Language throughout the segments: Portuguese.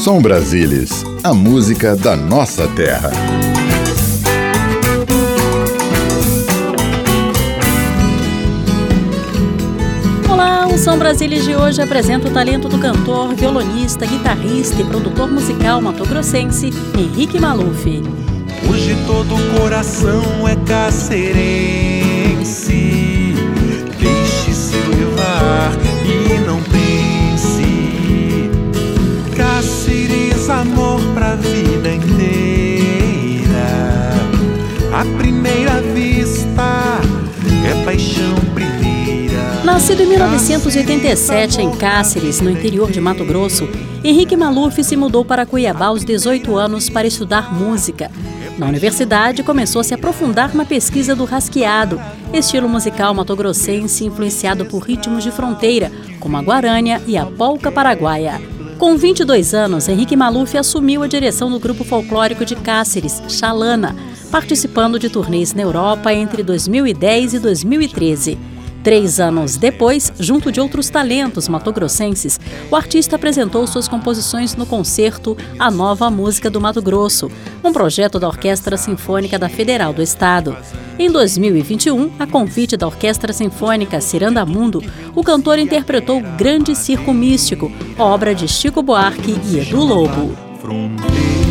Som Brasilis, a música da nossa terra. Olá, o Som Brasilis de hoje apresenta o talento do cantor, violonista, guitarrista e produtor musical matogrossense Henrique Maluf. Hoje todo coração é cacerense. Deixe-se levar e não pense. Cáceres, amor pra vida inteira. À primeira vista é paixão primeira. Nascido em 1987 em Cáceres, no interior de Mato Grosso, Henrique Maluf se mudou para Cuiabá aos 18 anos para estudar música. Na universidade, começou a se aprofundar na pesquisa do rasqueado, estilo musical matogrossense influenciado por ritmos de fronteira, como a guarânia e a polca paraguaia. Com 22 anos, Henrique Maluf assumiu a direção do grupo folclórico de Cáceres, Xalana, participando de turnês na Europa entre 2010 e 2013. 3 anos depois, junto de outros talentos matogrossenses, o artista apresentou suas composições no concerto A Nova Música do Mato Grosso, um projeto da Orquestra Sinfônica da Federal do Estado. Em 2021, a convite da Orquestra Sinfônica Cirandamundo, o cantor interpretou Grande Circo Místico, obra de Chico Buarque e Edu Lobo. Fronteira,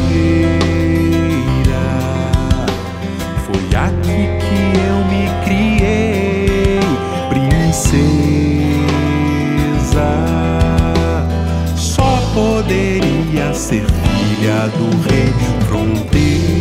foi aqui que eu me criei, princesa, só poderia ser filha do rei. Fronteira.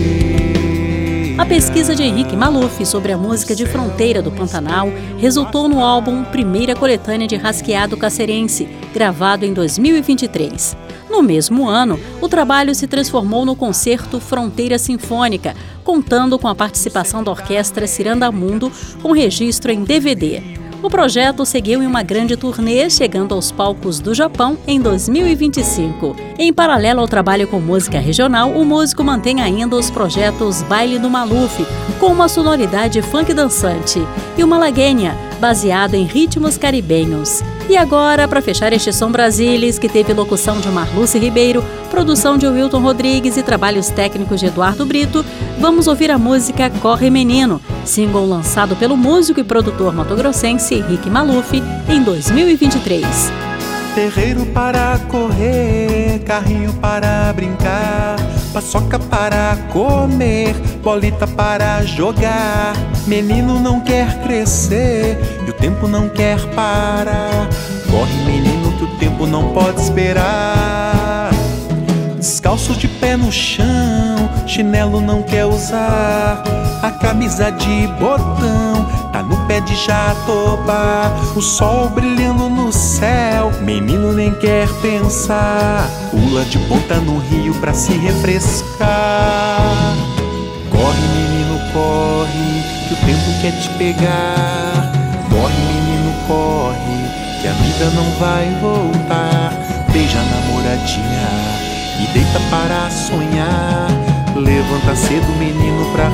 A pesquisa de Henrique Maluf sobre a música de fronteira do Pantanal resultou no álbum Primeira Coletânea de Rasqueado Cacerense, gravado em 2023. No mesmo ano, o trabalho se transformou no concerto Fronteira Sinfônica, contando com a participação da Orquestra Cirandamundo, com registro em DVD. O projeto seguiu em uma grande turnê, chegando aos palcos do Japão em 2025. Em paralelo ao trabalho com música regional, o músico mantém ainda os projetos Baile do Maluf, com uma sonoridade funk dançante, e o Malagueña, baseado em ritmos caribenhos. E agora, para fechar este Som Brasilis, que teve locução de Marluce Ribeiro, produção de Wilton Rodrigues e trabalhos técnicos de Eduardo Brito, vamos ouvir a música Corre Menino, single lançado pelo músico e produtor matogrossense Henrique Maluf em 2023. Terreiro para correr, carrinho para brincar, paçoca para comer, bolita para jogar. Menino não quer crescer e o tempo não quer parar. Corre, menino, que o tempo não pode esperar. Descalço de pé no chão, chinelo não quer usar. A camisa de botão tá no pé de jatobá. O sol brilhando no céu, menino nem quer pensar. Pula de ponta no rio pra se refrescar. Corre, menino, corre, que o tempo quer te pegar. Corre, menino, corre, que a vida não vai voltar. Beija a namoradinha e deita para sonhar. Levanta cedo, menino, pra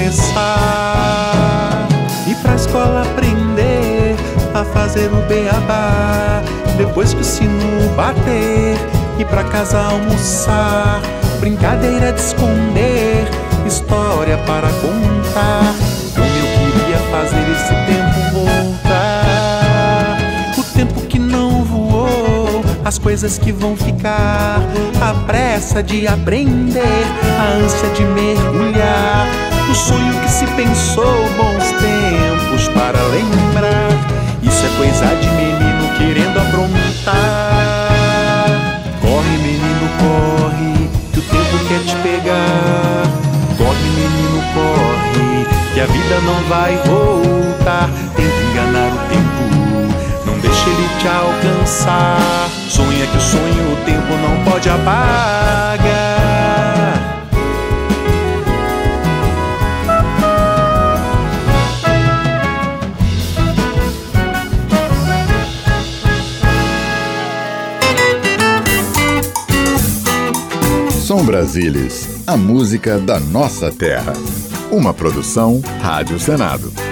recomeçar. E pra escola aprender a fazer o beabá. Depois que o sino bater, ir pra casa almoçar. Brincadeira de esconder, história para contar. Como eu queria fazer esse tempo voltar. O tempo que não voou, as coisas que vão ficar, a pressa de aprender, a ânsia de mergulhar, o sonho que se pensou, bons tempos para lembrar. Isso é coisa de menino querendo aprontar. Corre, menino, corre, que o tempo quer te pegar. Corre, menino, corre, que a vida não vai voltar. Tenta enganar o tempo, não deixa ele te alcançar. Sonha que o sonho o tempo não pode apagar. Som Brasilis, a música da nossa terra. Uma produção Rádio Senado.